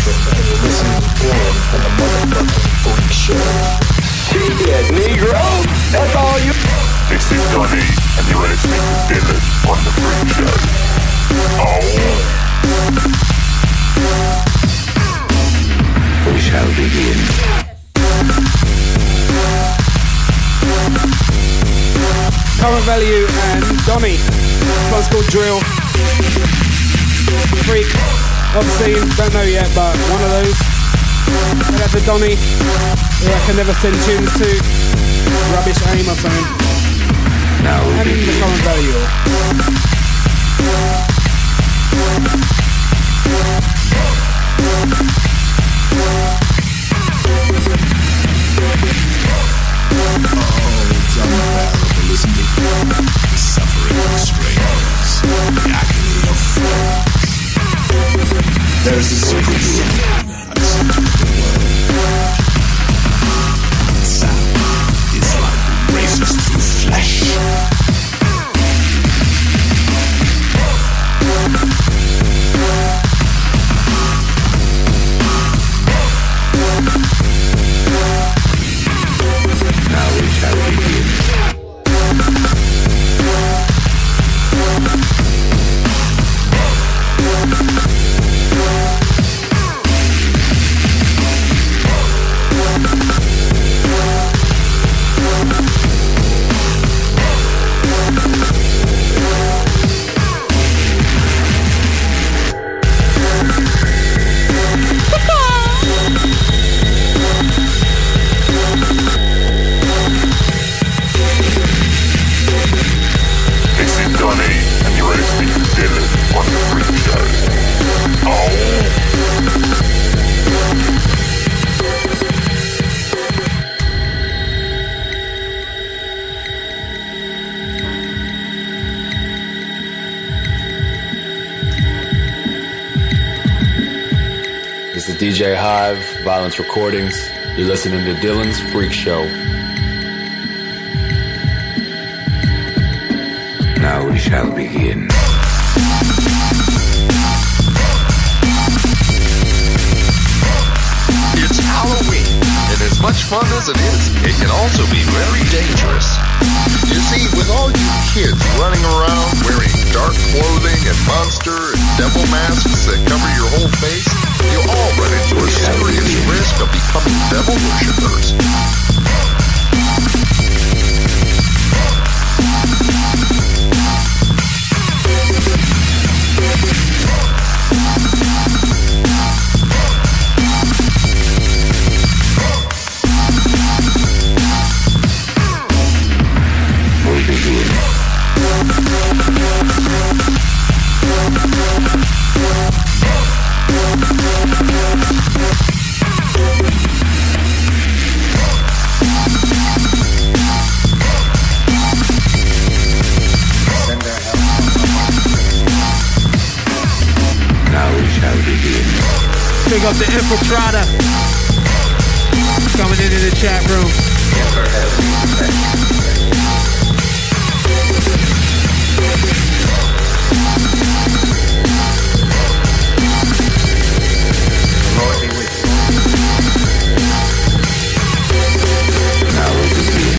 and you're listening to Dylan and the motherfucking Freak Show. Yeah, Negro, that's all you. This is Donny, and you're listening to Dylan on the Freak Show. Oh. We shall begin. Current Value and Donny. This one's called Drill. Freak, obscene, don't know yet, but one of those. And that's a Donny, who I can never send tunes to. Rubbish aim or something. Now we and the Current Value. It's unbearable, isn't it? The suffering of strangers, the agony of friends. There is a secret sound at the center of the world. That sound is like razors through flesh. Now we shall begin. DJ Hive, Violence Recordings. You're listening to Dylan's Freak Show. Now we shall begin. It's Halloween, and as much fun as it is, it can also be very dangerous. You see, with all you kids running around wearing dark clothing and monster and devil masks that cover your whole face, you all run into a serious risk of becoming devil worshippers. We'll begin. Now we shall begin. Big up the Infiltrator. Coming into the chat room.